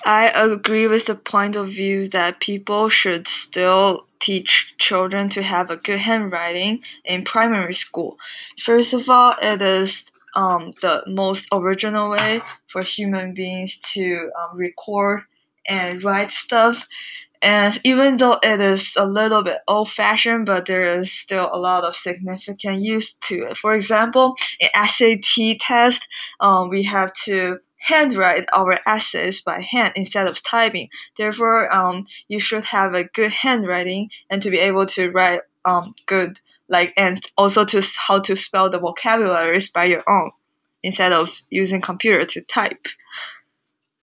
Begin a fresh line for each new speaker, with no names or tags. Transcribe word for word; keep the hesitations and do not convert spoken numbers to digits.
I agree with the point of view that people should still teach children to have a good handwriting in primary school. First of all, it is um, the most original way for human beings to um, record and write stuff. And even though it is a little bit old fashioned, but there is still a lot of significant use to it. For example, in S A T test, um, we have to handwrite our essays by hand instead of typing. Therefore, um, you should have a good handwriting and to be able to write um, good, like, and also to s- how to spell the vocabularies by your own instead of using computer to type.